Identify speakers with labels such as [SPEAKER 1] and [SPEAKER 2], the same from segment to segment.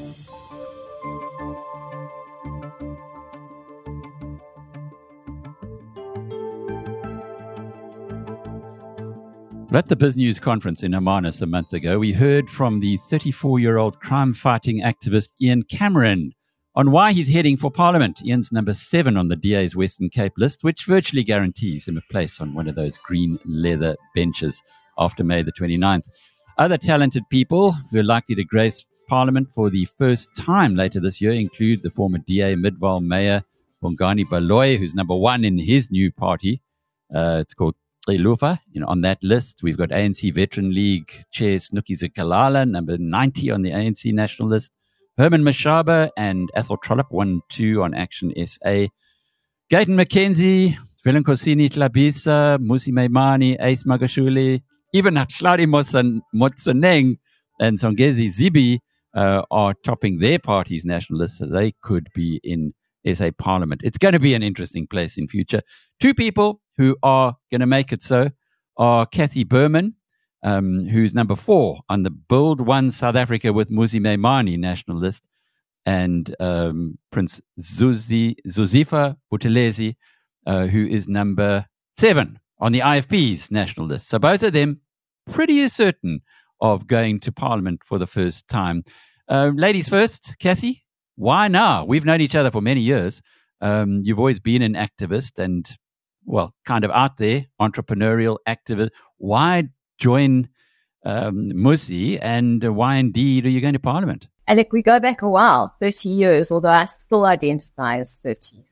[SPEAKER 1] At the BizNews conference in Hermanus a month ago, we heard from the 34-year-old crime-fighting activist Ian Cameron on why he's heading for Parliament. Ian's number 7 on the DA's Western Cape list, which virtually guarantees him a place on one of those green leather benches after May the 29th. Other talented people who are likely to grace Parliament for the first time later this year include the former DA Midvaal Mayor Bongani Baloyi, who's number 1 in his new party. It's called Xiluva. On that list, we've got ANC Veteran League Chair Snooky Zikalala, number 90 on the ANC national list. Herman Mashaba and Athol Trollip, 1-2 on Action SA. Gayton McKenzie, Velenkosini Tlabisa, Musi Maimani, Ace Magashule, even Hlari Motsoneng and Songezi Zibi are topping their party's national list, so they could be in SA Parliament. It's going to be an interesting place in future. 2 people who are going to make it so are Kathy Berman, who's number 4 on the Build One South Africa with Musi Maimani national list, and Prince Zuzifa Buthelezi, who is number 7 on the IFP's national list. So both of them pretty certain of going to Parliament for the first time. Ladies first, Kathy, why now? We've known each other for many years. You've always been an activist and, well, kind of out there, entrepreneurial activist. Why join Musi, and why indeed are you going to Parliament?
[SPEAKER 2] Alec, we go back a while, 30 years, although I still identify as 30.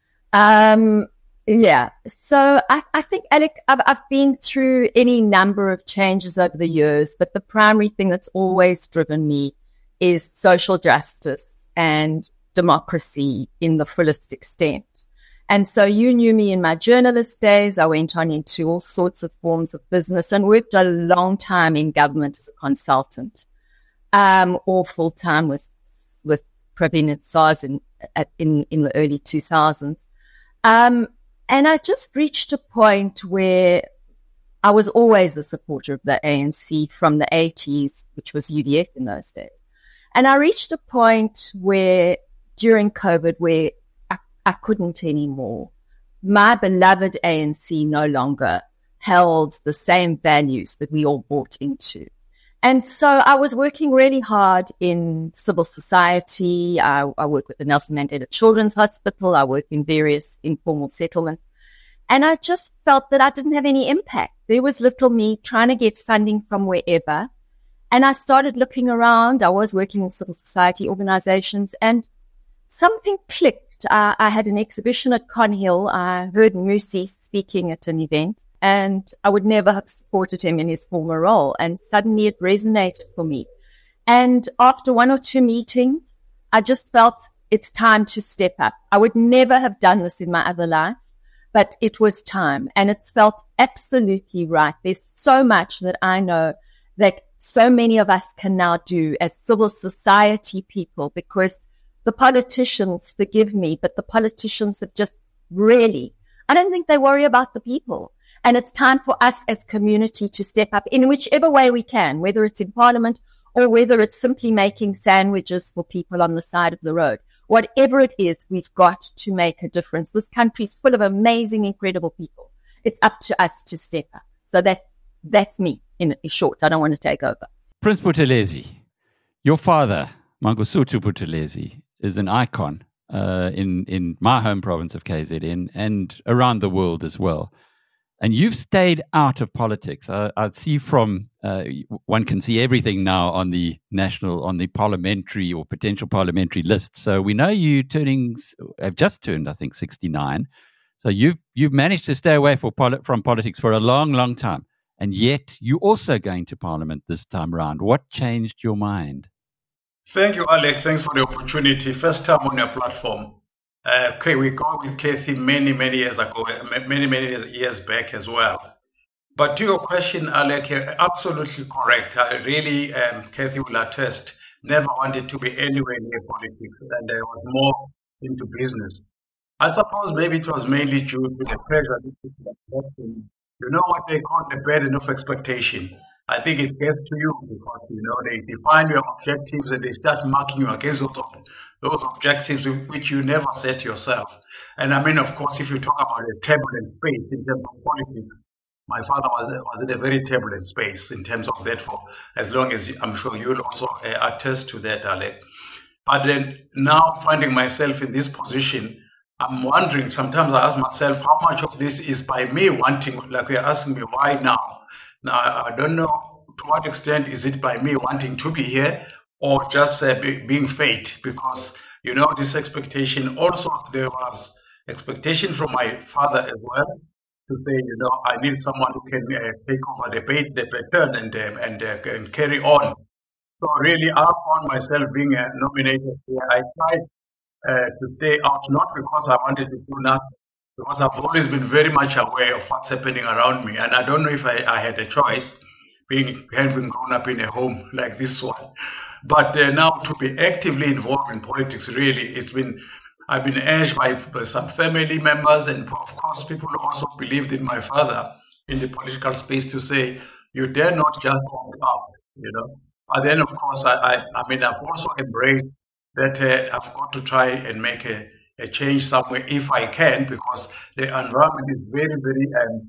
[SPEAKER 2] Yeah. So I think, Alec, I've been through any number of changes over the years, but the primary thing that's always driven me is social justice and democracy in the fullest extent. And so you knew me in my journalist days. I went on into all sorts of forms of business and worked a long time in government as a consultant, or full time with Pravin at SARS in the early 2000s. And I just reached a point where I was always a supporter of the ANC from the 80s, which was UDF in those days. And I reached a point where during COVID where I couldn't anymore. My beloved ANC no longer held the same values that we all bought into. And so I was working really hard in civil society. I work with the Nelson Mandela Children's Hospital. I work in various informal settlements. And I just felt that I didn't have any impact. There was little me trying to get funding from wherever. And I started looking around. I was working in civil society organizations and something clicked. I had an exhibition at Conhill. I heard Musi speaking at an event. And I would never have supported him in his former role. And suddenly it resonated for me. And after 1 or 2 meetings, I just felt it's time to step up. I would never have done this in my other life, but it was time. And it's felt absolutely right. There's so much that I know that so many of us can now do as civil society people, because the politicians, forgive me, but the politicians have just really, I don't think they worry about the people. And it's time for us as community to step up in whichever way we can, whether it's in Parliament or whether it's simply making sandwiches for people on the side of the road. Whatever it is, we've got to make a difference. This country's full of amazing, incredible people. It's up to us to step up. So that's me in short. I don't want to take over.
[SPEAKER 1] Prince Buthelezi, your father, Mangosuthu Buthelezi, is an icon in my home province of KZN and around the world as well. And you've stayed out of politics. I see from, one can see everything now on the parliamentary or potential parliamentary list. So we know you have just turned, I think, 69. So you've managed to stay away from politics for a long, long time. And yet you're also going to Parliament this time around. What changed your mind?
[SPEAKER 3] Thank you, Alex. Thanks for the opportunity. First time on your platform. Okay, we got with Kathy many years ago, many years back as well. But to your question, Alec, you're absolutely correct. I really, Kathy will attest, never wanted to be anywhere near politics, and I was more into business. I suppose maybe it was mainly due to the pressure. You know what they call the burden of expectation. I think it gets to you because, they define your objectives and they start marking you against those objectives which you never set yourself. And I mean, of course, if you talk about a turbulent space in terms of politics, my father was in a very turbulent space in terms of that for as long as I'm sure you'll also attest to that, Alec. But then now finding myself in this position, I'm wondering, sometimes I ask myself, how much of this is by me wanting, like you're asking me, why now? Now, I don't know to what extent is it by me wanting to be here or just being fate, because, this expectation, also there was expectation from my father as well to say, I need someone who can take over the baton and carry on. So really, I found myself being nominated here. I tried to stay out, not because I wanted to do nothing, because I've always been very much aware of what's happening around me. And I don't know if I had a choice, having grown up in a home like this one. But now to be actively involved in politics, really, I've been urged by some family members, and of course, people who also believed in my father in the political space to say, you dare not just walk out, But then, of course, I've also embraced that I've got to try and make a change somewhere if I can, because the environment is very, very,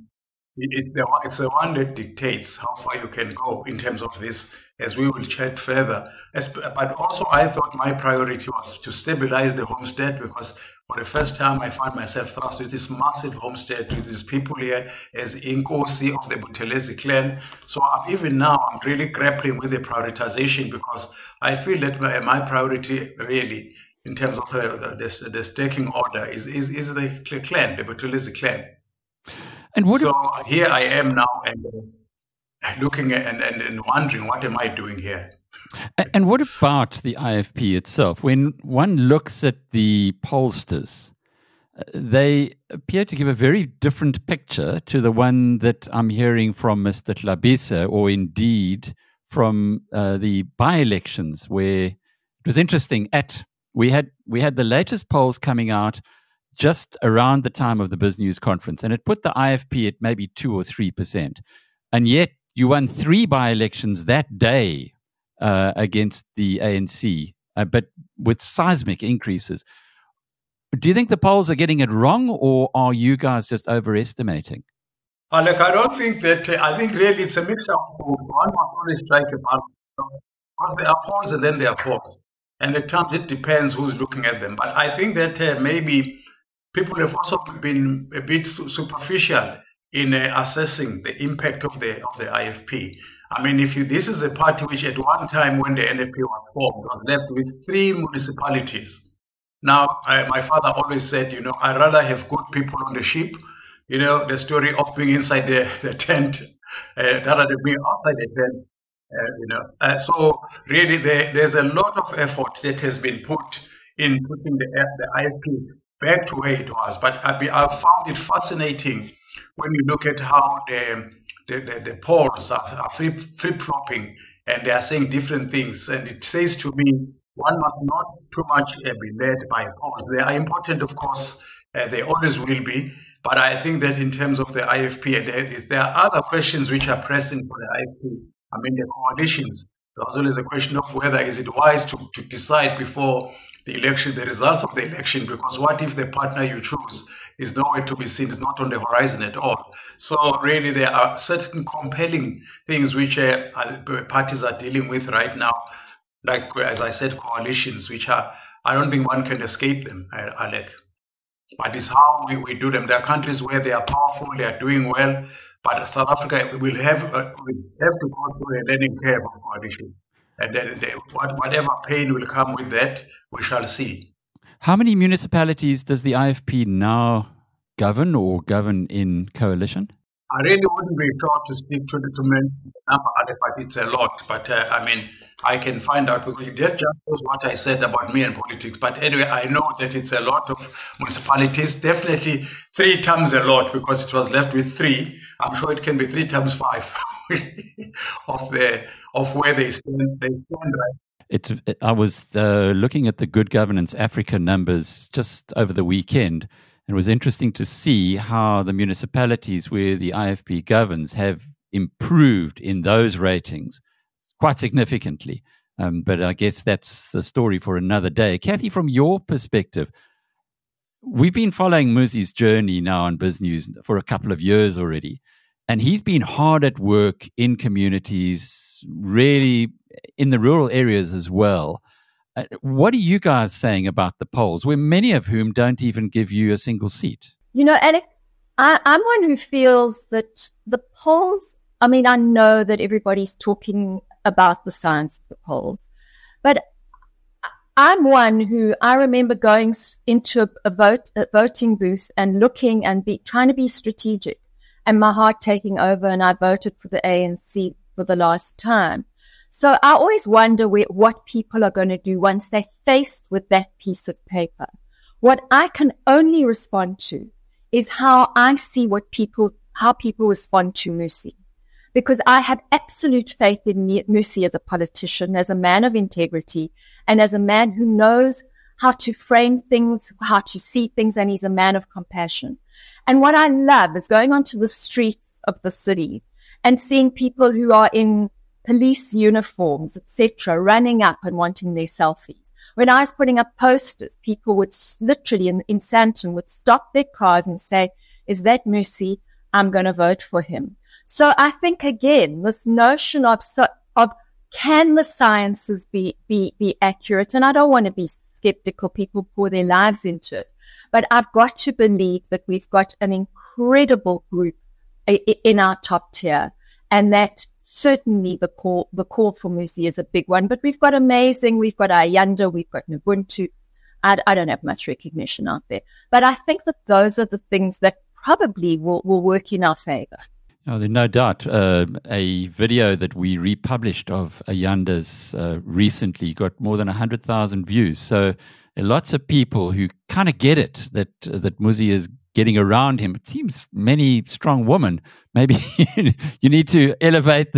[SPEAKER 3] it's the one that dictates how far you can go in terms of this, as we will chat further. But also I thought my priority was to stabilize the homestead, because for the first time I found myself thrust with this massive homestead with these people here as Inkosi of the Buthelezi clan. So even now I'm really grappling with the prioritization, because I feel that my priority really in terms of the staking order is the clan, the Buthelezi clan. And here I am now and looking and wondering, what am I doing here?
[SPEAKER 1] And what about the IFP itself? When one looks at the pollsters, they appear to give a very different picture to the one that I'm hearing from Mr. Tlabisa, or indeed from the by-elections, where it was interesting. We had the latest polls coming out just around the time of the BizNews conference, and it put the IFP at maybe 2 or 3%. And yet you won 3 by-elections that day against the ANC, but with seismic increases. Do you think the polls are getting it wrong, or are you guys just overestimating?
[SPEAKER 3] Look, I don't think that. I think really it's a mixture of both. One must always strike a balance, because there are polls and then there are polls. And at times it depends who's looking at them. But I think that maybe people have also been a bit superficial in assessing the impact of the IFP. I mean, this is a party which at one time when the NFP was formed was left with 3 municipalities. Now, my father always said, I'd rather have good people on the ship, the story of being inside the tent, rather than being outside the tent. So really there's a lot of effort that has been put in putting the IFP back to where it was. But I found it fascinating when you look at how the polls are flip-flopping and they are saying different things. And it says to me, one must not too much be led by polls. They are important, of course, they always will be. But I think that in terms of the IFP, there are other questions which are pressing for the IFP. I mean, the coalitions. There's always a question of whether is it wise to decide before the election, the results of the election, because what if the partner you choose is nowhere to be seen, is not on the horizon at all. So really there are certain compelling things which parties are dealing with right now, like, as I said, coalitions, which I don't think one can escape them, Alec. But it's how we do them. There are countries where they are powerful, they are doing well, but South Africa will have to go through a learning curve of coalition. And then whatever pain will come with that, we shall see.
[SPEAKER 1] How many municipalities does the IFP now govern or govern in coalition?
[SPEAKER 3] I really wouldn't be taught to speak to the number, but it's a lot. But I can find out, because that just shows what I said about me and politics. But anyway, I know that it's a lot of municipalities, definitely 3 times a lot, because it was left with 3. I'm sure it can be 3 times 5 of where they stand right.
[SPEAKER 1] I was looking at the Good Governance Africa numbers just over the weekend. It was interesting to see how the municipalities where the IFP governs have improved in those ratings quite significantly. But I guess that's a story for another day. Kathy, from your perspective, we've been following Muzi's journey now on BizNews for a couple of years already. And he's been hard at work in communities, really in the rural areas as well. What are you guys saying about the polls, where many of whom don't even give you a single seat?
[SPEAKER 2] You know, Alec, I'm one who feels that the polls, I mean, I know that everybody's talking about the science of the polls, but I'm one who, I remember going into a voting booth and looking and trying to be strategic, and my heart taking over, and I voted for the ANC for the last time. So I always wonder what people are going to do once they're faced with that piece of paper. What I can only respond to is how I see how people respond to Musi. Because I have absolute faith in Musi as a politician, as a man of integrity, and as a man who knows how to frame things, how to see things, and he's a man of compassion. And what I love is going onto the streets of the cities and seeing people who are in police uniforms, etc., running up and wanting their selfies. When I was putting up posters, people would literally in Sandton would stop their cars and say, "Is that Musi? I'm going to vote for him." So I think, again, this notion of can the sciences be accurate? And I don't want to be skeptical. People pour their lives into it. But I've got to believe that we've got an incredible group in our top tier. And that certainly the call for Musi is a big one. But we've got Ayanda, we've got Ubuntu. I don't have much recognition out there. But I think that those are the things that probably will work in our favor.
[SPEAKER 1] Oh, there's no doubt. A video that we republished of Ayanda's recently got more than 100,000 views. So there are lots of people who kind of get it, that Musi is getting around him. It seems many strong women. Maybe you need to elevate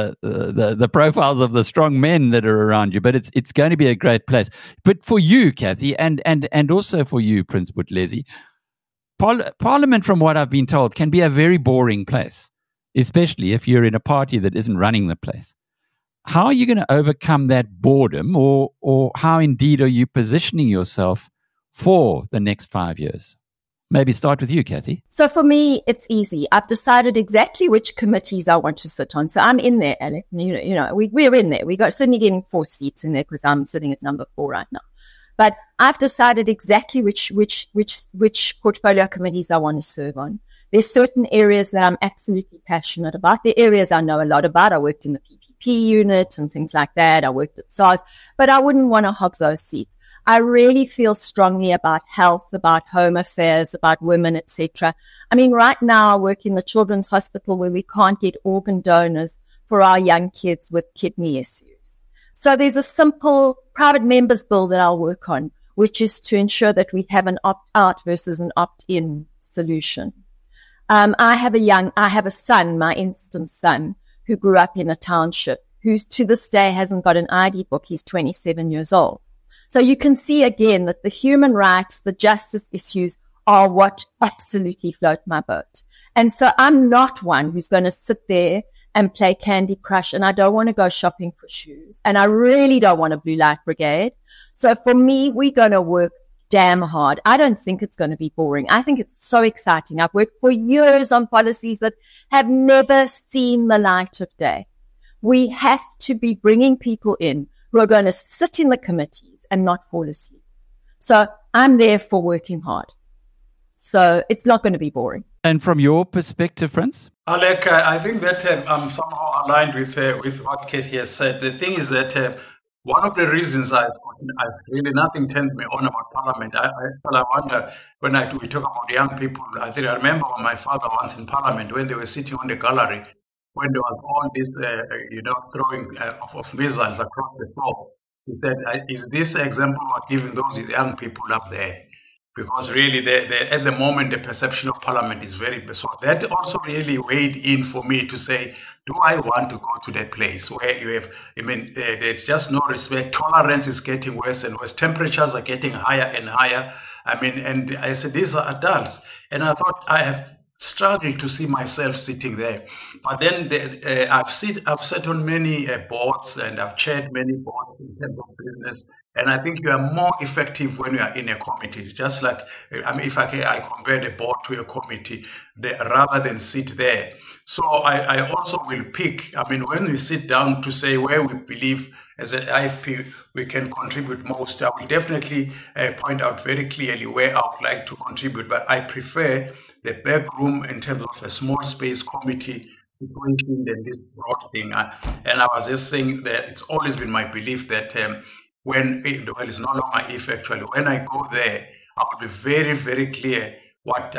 [SPEAKER 1] the profiles of the strong men that are around you. But it's going to be a great place. But for you, Kathy, and also for you, Prince Buthelezi, Parliament, from what I've been told, can be a very boring place, especially if you're in a party that isn't running the place. How are you going to overcome that boredom, or how indeed are you positioning yourself for the next 5 years? Maybe start with you, Kathy.
[SPEAKER 2] So for me, it's easy. I've decided exactly which committees I want to sit on. So I'm in there, Alec. You know, we're in there. We got certainly getting 4 seats in there because I'm sitting at number 4 right now. But I've decided exactly which portfolio committees I want to serve on. There's certain areas that I'm absolutely passionate about. There are areas I know a lot about. I worked in the PPP unit and things like that. I worked at SARS, but I wouldn't want to hog those seats. I really feel strongly about health, about home affairs, about women, etc. I mean, right now I work in the Children's Hospital where we can't get organ donors for our young kids with kidney issues. So there's a simple private members bill that I'll work on, which is to ensure that we have an opt-out versus an opt-in solution. I have a son, my instant son, who grew up in a township, who to this day hasn't got an ID book. He's 27 years old. So you can see again that the human rights, the justice issues are what absolutely float my boat. And so I'm not one who's going to sit there and play Candy Crush, and I don't want to go shopping for shoes, and I really don't want a blue light brigade. So for me, we're going to work damn hard. I don't think it's going to be boring. I think it's so exciting. I've worked for years on policies that have never seen the light of day. We have to be bringing people in who are going to sit in the committees and not fall asleep. So I'm there for working hard. So it's not going to be boring.
[SPEAKER 1] And from your perspective, Prince?
[SPEAKER 3] Alec, I think that I'm somehow aligned with what Kathy has said. The thing is that one of the reasons I've really nothing turns me on about Parliament. I wonder when we talk about young people. I remember my father once in Parliament when they were sitting on the gallery when there was all this, throwing of missiles across the floor. He said, "Is this example of giving those young people up there?" Because really, at the moment, the perception of Parliament is very bad. So that also really weighed in for me to say, do I want to go to that place where you have, there's just no respect. Tolerance is getting worse and worse. Temperatures are getting higher and higher. And I said, these are adults. And I thought I have struggle to see myself sitting there. But then I've sat on many boards, and I've chaired many boards in terms of business. And I think you are more effective when you are in a committee. Just like, if I compare the board to a committee, rather than sit there. So I also will pick, when we sit down to say where we believe as an IFP we can contribute most, I will definitely point out very clearly where I would like to contribute. But I prefer the back room in terms of a small space committee situation than this broad thing. And I was just saying that it's always been my belief that it's no longer if actually, when I go there, I will be very, very clear what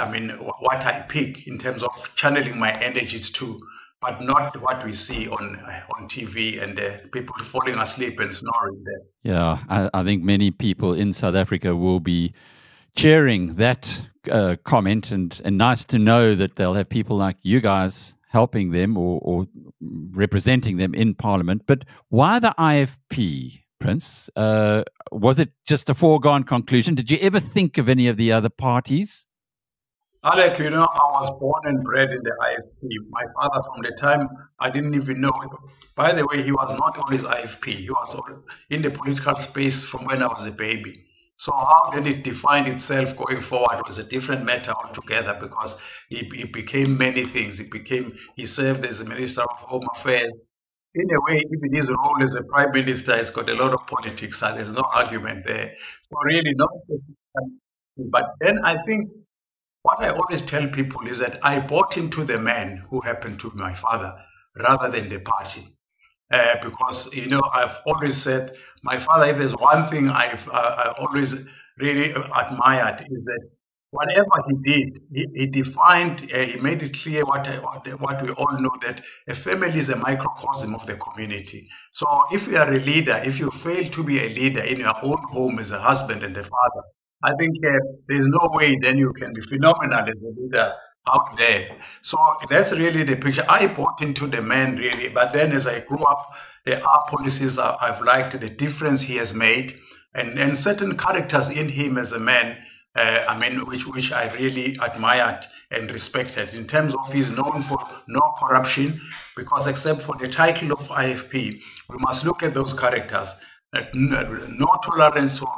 [SPEAKER 3] I pick in terms of channeling my energies to, but not what we see on TV and people falling asleep and snoring there.
[SPEAKER 1] Yeah, I think many people in South Africa will be cheering that comment, and nice to know that they'll have people like you guys helping them or representing them in Parliament. But why the IFP, Prince? Was it just a foregone conclusion? Did you ever think of any of the other parties?
[SPEAKER 3] Alec, I was born and bred in the IFP. My father, from the time I didn't even know. By the way, he was not always IFP. He was in the political space from when I was a baby. So how then it defined itself going forward was a different matter altogether, because he became many things. He served as a Minister of Home Affairs. In a way, even his role as a Prime Minister has got a lot of politics, and there's no argument there. So really not. But then I think what I always tell people is that I bought into the man who happened to be my father rather than the party. Because, I've always said, my father, if there's one thing I always really admired, is that whatever he did, he defined, he made it clear what we all know, that a family is a microcosm of the community. So if you are a leader, if you fail to be a leader in your own home as a husband and a father, I think there's no way then you can be phenomenal as a leader out there. So that's really the picture. I bought into the man, really. But then as I grew up, there are policies I've liked, the difference he has made, and certain characters in him as a man, which I really admired and respected. In terms of he's known for no corruption, because except for the title of IFP, we must look at those characters. No tolerance for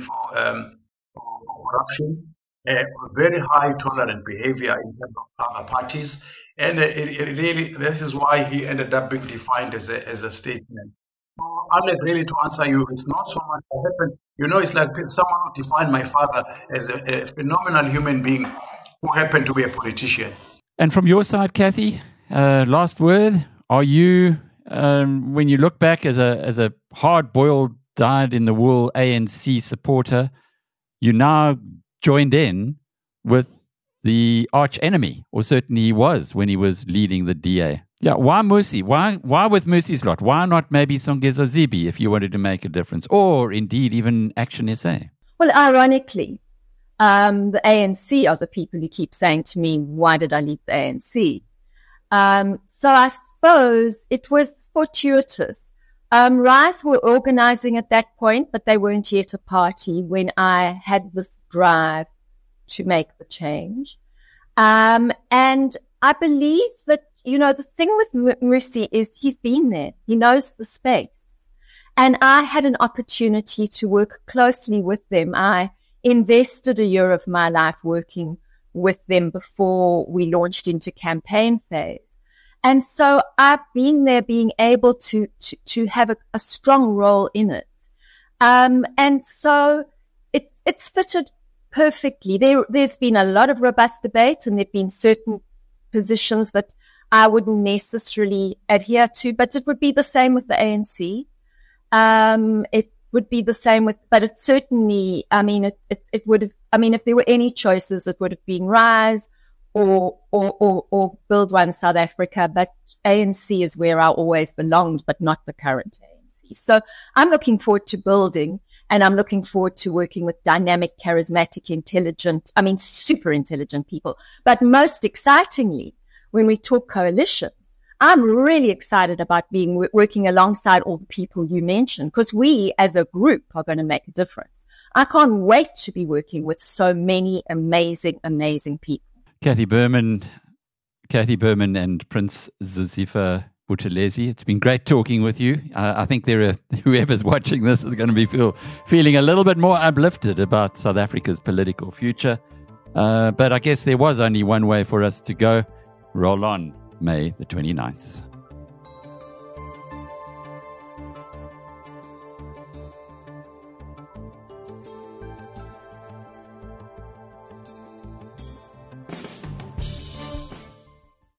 [SPEAKER 3] corruption, very high tolerant behavior in terms of other parties, and it really, this is why he ended up being defined as a statesman. Alec, really, to answer you, it's not so much what happened. It's like someone who defined my father as a phenomenal human being who happened to be a politician.
[SPEAKER 1] And from your side, Kathy, last word. Are you, when you look back as a hard-boiled, dyed-in-the-wool ANC supporter, you now joined in with the arch enemy, or certainly he was when he was leading the DA. Yeah, why Mmusi? Why with Mmusi's lot? Why not maybe Songezo Zibi if you wanted to make a difference, or indeed even Action SA?
[SPEAKER 2] Well, ironically, the ANC are the people who keep saying to me, why did I leave the ANC? So I suppose it was fortuitous. RISE were organizing at that point, but they weren't yet a party when I had this drive to make the change. And I believe that, the thing with Mmusi is he's been there. He knows the space. And I had an opportunity to work closely with them. I invested a year of my life working with them before we launched into campaign phase. And so I've been there being able to have a strong role in it. And so it's fitted perfectly. There's been a lot of robust debate, and there've been certain positions that I wouldn't necessarily adhere to, but it would be the same with the ANC. It would be the same but it certainly, it would have, if there were any choices, it would have been RISE or Build One South Africa, but ANC is where I always belonged, but not the current ANC. So I'm looking forward to building, and I'm looking forward to working with dynamic, charismatic, intelligent, super intelligent people. But most excitingly, when we talk coalitions, I'm really excited about working alongside all the people you mentioned, because we as a group are going to make a difference. I can't wait to be working with so many amazing, amazing people.
[SPEAKER 1] Kathy Berman and Prince Zosifa Buthelezi. It's been great talking with you. I think whoever's watching this is going to be feeling a little bit more uplifted about South Africa's political future. But I guess there was only one way for us to go. Roll on, May the 29th.